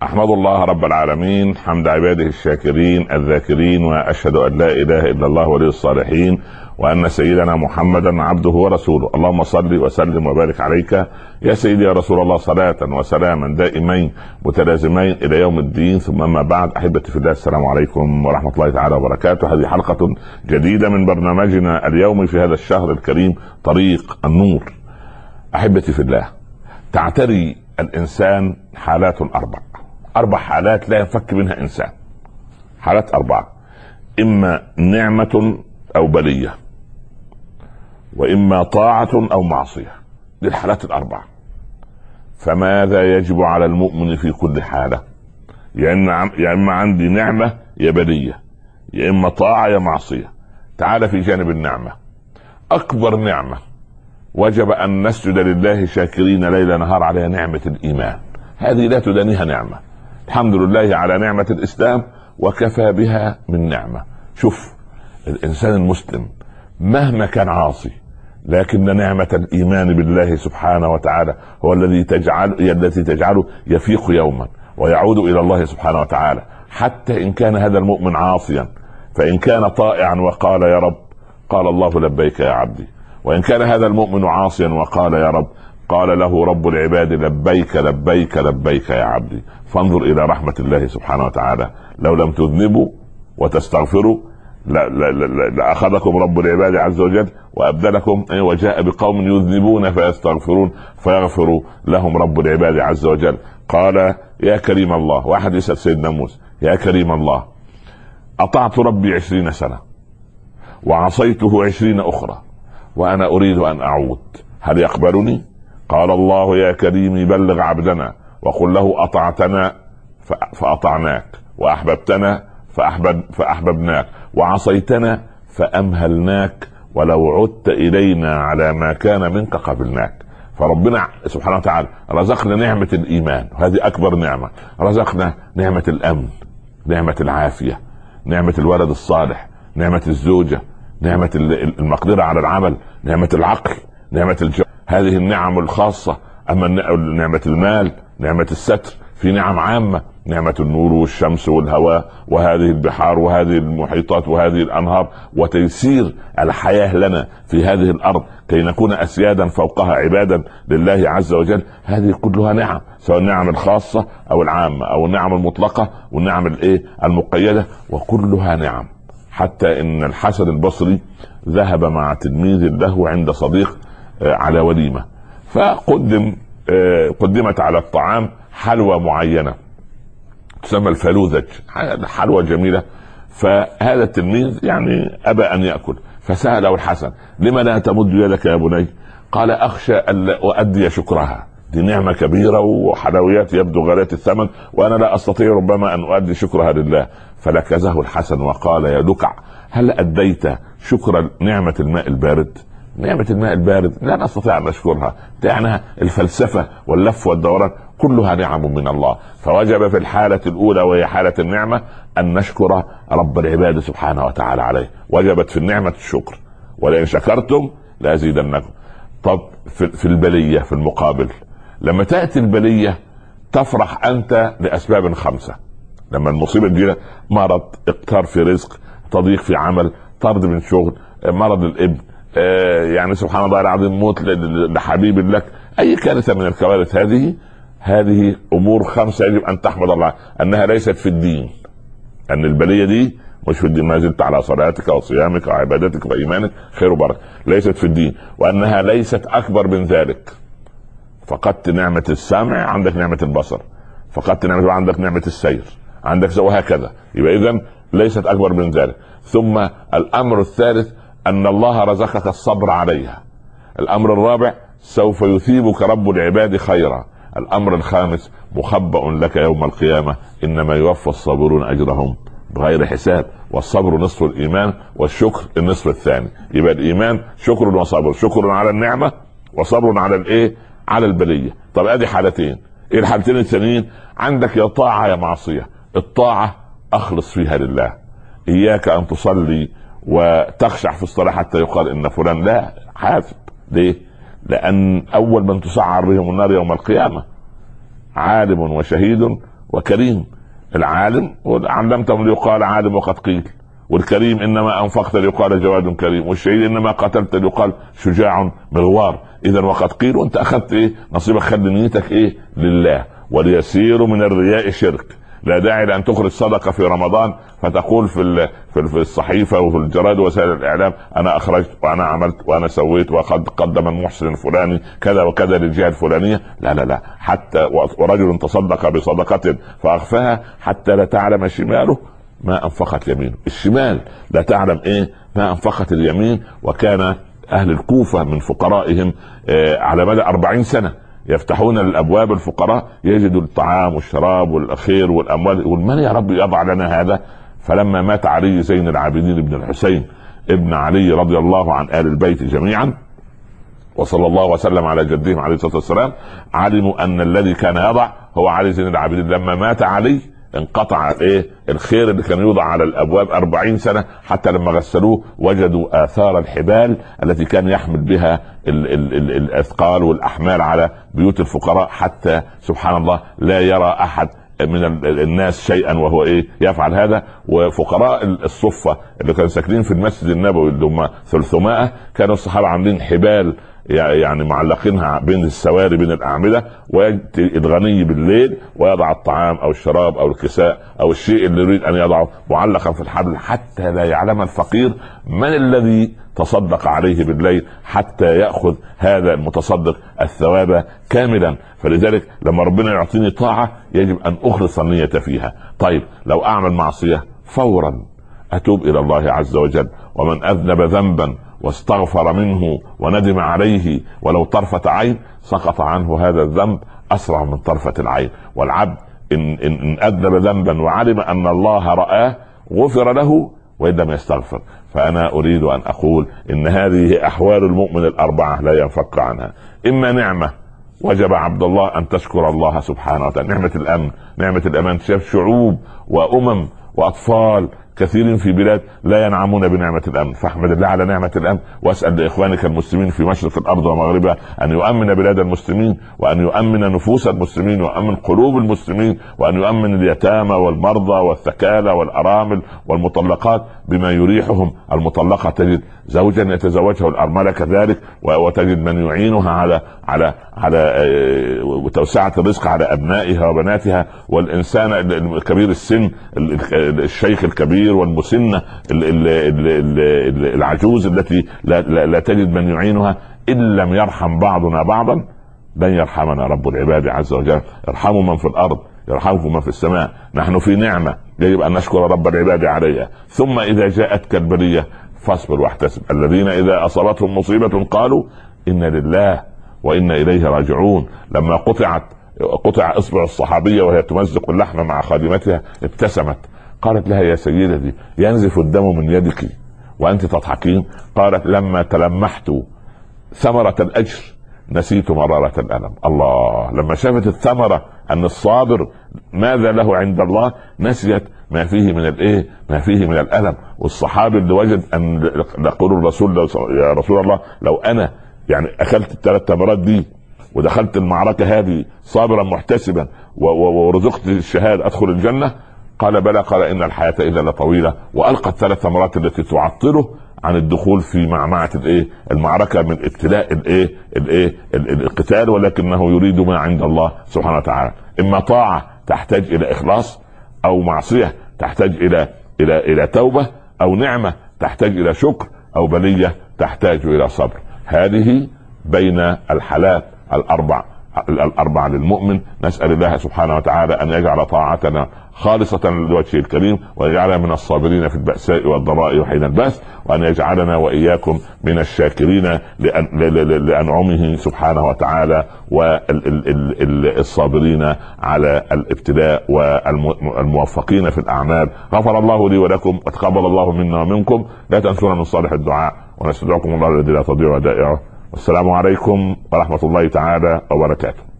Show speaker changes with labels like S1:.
S1: أحمد الله رب العالمين حمد عباده الشاكرين الذاكرين، وأشهد أن لا إله إلا الله ولي الصالحين، وأن سيدنا محمدا عبده ورسوله. اللهم صل وسلم وبارك عليك يا سيدي يا رسول الله، صلاة وسلاما دائمين متلازمين إلى يوم الدين. ثم ما بعد، أحبتي في الله، السلام عليكم ورحمة الله تعالى وبركاته. هذه حلقة جديدة من برنامجنا اليومي في هذا الشهر الكريم، طريق النور. أحبتي في الله، تعتري الإنسان حالات أربع حالات لا ينفك منها إنسان. حالات أربعة: إما نعمة أو بلية، وإما طاعة أو معصية. دي الحالات الأربعة. فماذا يجب على المؤمن في كل حالة؟ يا إما عندي نعمة يا بلية، يا إما طاعة يا معصية. تعال في جانب النعمة. أكبر نعمة وجب أن نسجد لله شاكرين ليل نهار عليها نعمة الإيمان. هذه لا تدانيها نعمة. الحمد لله على نعمة الإسلام، وكفى بها من نعمة. شوف، الإنسان المسلم مهما كان عاصي، لكن نعمة الإيمان بالله سبحانه وتعالى هو التي تجعله يفيق يوما ويعود إلى الله سبحانه وتعالى. حتى إن كان هذا المؤمن عاصيا، فإن كان طائعا وقال يا رب، قال الله لبيك يا عبدي. وإن كان هذا المؤمن عاصيا وقال يا رب، قال له رب العباد لبيك لبيك لبيك يا عبدي. فانظر إلى رحمة الله سبحانه وتعالى. لو لم تذنبوا وتستغفروا لأخذكم رب العباد عز وجل وأبدلكم، وجاء بقوم يذنبون فيستغفرون فيغفر لهم رب العباد عز وجل. قال يا كريم الله، واحد يسأل سيدنا موسى: يا كريم الله، أطعت ربي 20 سنة وعصيته 20 أخرى، وأنا أريد أن أعود، هل يقبلني؟ قال الله: يا كريم بلغ عبدنا وقل له أطعتنا فأطعناك، وأحببتنا فأحببناك، وعصيتنا فأمهلناك، ولو عدت إلينا على ما كان منك قبلناك. فربنا سبحانه وتعالى رزقنا نعمة الإيمان، وهذه أكبر نعمة. رزقنا نعمة الأمن، نعمة العافية، نعمة الولد الصالح، نعمة الزوجة، نعمة المقدرة على العمل، نعمة العقل، نعمة الجو. هذه النعم الخاصة. أما نعمة المال، نعمة الستر، في نعم عامة: نعمة النور والشمس والهواء، وهذه البحار، وهذه المحيطات، وهذه الأنهار، وتيسير الحياة لنا في هذه الأرض كي نكون أسيادا فوقها عبادا لله عز وجل. هذه كلها نعم، سواء النعم الخاصة أو العامة، أو النعم المطلقة والنعم المقيدة، وكلها نعم. حتى إن الحسن البصري ذهب مع تلميذ له عند صديق على وليمة، قدمت على الطعام حلوى معينة تسمى الفلوذج، حلوى جميلة. فهذا التلميذ أبى أن يأكل، فسأله الحسن: لما لا تمد يدك يا بني؟ قال: أخشى أن أؤدي شكرها، دي نعمة كبيرة وحلويات يبدو غالية الثمن، وأنا لا أستطيع ربما أن أؤدي شكرها لله. فلكزه الحسن وقال: يا دكع، هل أديت شكر نعمة الماء البارد؟ نعمة الماء البارد لا نستطيع أن نشكرها، يعني الفلسفة واللف والدوران كلها نعم من الله. فوجب في الحالة الأولى وهي حالة النعمة أن نشكر رب العباد سبحانه وتعالى عليه. وجبت في النعمة الشكر، ولئن شكرتم لأزيدنكم. طب في البلية في المقابل، لما تأتي البلية تفرح أنت لأسباب 5. لما المصيبة تجينا: مرض، اقتار في رزق، تضييق في عمل، طرد من شغل، مرض الابن، سبحان الله العظيم، موت لحبيب لك، أي كارثة من الكوارث. هذه أمور 5 يجب أن تحمد الله أنها ليست في الدين، أن البلية دي مش في الدين. ما زلت على صلاتك وصيامك وعبادتك وإيمانك خير وبركة، ليست في الدين. وأنها ليست أكبر من ذلك. فقدت نعمة السمع، عندك نعمة البصر. فقدت نعمة، عندك نعمة السير، عندك وهكذا. يبقى إذن ليست أكبر من ذلك. ثم الأمر الثالث أن الله رزقك الصبر عليها. الأمر الرابع: سوف يثيبك رب العباد خيرا. الأمر الخامس: مخبأ لك يوم القيامة، إنما يوفى الصابرون أجرهم بغير حساب. والصبر نصف الإيمان، والشكر النصف الثاني. يبقى الإيمان شكر وصبر، شكر على النعمة وصبر على البلية. طب ادي حالتين. ايه الحالتين الثانيين؟ عندك يا طاعة يا معصية. الطاعة اخلص فيها لله، اياك ان تصلي وتخشع في الصلاة حتى يقال ان فلان لا حاسب. ليه؟ لان اول من تسعر بهم النار يوم القيامة عالم وشهيد وكريم. العالم علمتهم ليقال عالم وقد قيل، والكريم انما انفقت ليقال جواد كريم، والشهيد انما قتلت ليقال شجاع مغوار. اذا وقد قيل، وانت اخذت ايه نصيبك، خلي نيتك ايه لله. وليسير من الرياء شرك. لا داعي لان تخرج صدقه في رمضان فتقول في الصحيفه وفي الجرائد ووسائل الاعلام انا اخرجت وانا عملت وانا سويت وقد قدم المحسن الفلاني كذا وكذا للجهه الفلانيه. لا لا لا، حتى ورجل تصدق بصدقه فاخفاها حتى لا تعلم شماله ما انفقت يمينه. الشمال لا تعلم ايه ما انفقت اليمين. وكان اهل الكوفه من فقرائهم على مدى 40 سنه يفتحون الابواب الفقراء يجدوا الطعام والشراب والخير والاموال، ومن يا رب يضع لنا هذا. فلما مات علي زين العابدين بن الحسين ابن علي رضي الله عن آل البيت جميعا وصلى الله وسلم على جدهم عليه الصلاة والسلام، علموا ان الذي كان يضع هو علي زين العابدين. لما مات علي انقطع الخير اللي كان يوضع على الابواب 40 سنة، حتى لما غسلوه وجدوا اثار الحبال التي كان يحمل بها الاثقال والاحمال على بيوت الفقراء، حتى سبحان الله لا يرى احد من الناس شيئا وهو يفعل هذا. وفقراء الصفة اللي كانوا ساكنين في المسجد النبوي اللي هم 300 كانوا الصحابة عاملين حبال يعني معلقينها بين السواري بين الأعمدة، ويأتي الغني بالليل ويضع الطعام أو الشراب أو الكساء أو الشيء اللي يريد أن يضعه معلقا في الحبل، حتى لا يعلم الفقير من الذي تصدق عليه بالليل، حتى يأخذ هذا المتصدق الثواب كاملا. فلذلك لما ربنا يعطيني طاعة يجب أن أخلص النية فيها. طيب لو أعمل معصية فورا أتوب إلى الله عز وجل. ومن أذنب ذنبا واستغفر منه وندم عليه ولو طرفة عين سقط عنه هذا الذنب أسرع من طرفة العين. والعبد إن أذنب ذنبا وعلم أن الله رآه غفر له وإن لم يستغفر. فأنا أريد أن أقول إن هذه أحوال المؤمن الأربعة لا ينفك عنها. إما نعمة وجب عبد الله أن تشكر الله سبحانه وتعالى، نعمة الأمن، نعمة الأمان. شاف شعوب وأمم وأطفال كثير في بلاد لا ينعمون بنعمة الأمن، فاحمد الله على نعمة الأمن. واسأل لإخوانك المسلمين في مشرق الأرض ومغربها أن يؤمن بلاد المسلمين، وأن يؤمن نفوس المسلمين، ويؤمن قلوب المسلمين، وأن يؤمن اليتامى والمرضى والثكالى والأرامل والمطلقات بما يريحهم. المطلقة تجد زوجا يتزوجه الأرملة كذلك، وتجد من يعينها على توسعة الرزق على أبنائها وبناتها. والإنسان الكبير السن، الشيخ الكبير والمسنة العجوز التي لا تجد من يعينها. إن لم يرحم بعضنا بعضا لن يرحمنا رب العباد عز وجل. ارحموا من في الأرض يرحمكم من في السماء. نحن في نعمة يجب أن نشكر رب العباد عليها. ثم إذا جاءتك البلية فاصبر واحتسب. الذين إذا أصابتهم مصيبة قالوا إن لله وإنا إليه راجعون. لما قطع إصبع الصحابية وهي تمزق اللحم مع خادمتها ابتسمت، قالت لها يا سيدتي ينزف الدم من يدك وأنت تضحكين؟ قالت لما تلمحت ثمرة الأجر نسيت مرارة الألم. الله، لما شافت الثمرة أن الصابر ماذا له عند الله نسيت ما فيه من الألم. والصحابي اللي وجد أن يقول الرسول يا رسول الله لو أنا يعني أكلت ال3 تمرات دي ودخلت المعركة هذه صابرا محتسبا ورزقت الشهادة أدخل الجنة؟ قال بلى. قال إن الحياة إذا لطويلة. وألقى ال3 تمرات التي تعطله عن الدخول في معمعة المعركة من ابتلاء القتال، ولكنه يريد ما عند الله سبحانه وتعالى. إما طاعة تحتاج إلى إخلاص، أو معصية تحتاج إلى توبة، أو نعمة تحتاج إلى شكر، أو بلية تحتاج إلى صبر. هذه بين الحالات الأربع للمؤمن. نسأل الله سبحانه وتعالى أن يجعل طاعتنا خالصة لوجهه الكريم، ويجعلنا من الصابرين في البأساء والضراء وحين البأس، وأن يجعلنا وإياكم من الشاكرين لأنعمه سبحانه وتعالى، والصابرين على الابتلاء والموفقين في الأعمال. غفر الله لي ولكم وتقبل الله منا ومنكم. لا تنسونا من صالح الدعاء، ونستدعوكم الله الذي لا تضيع ودائعه. والسلام عليكم ورحمة الله تعالى وبركاته.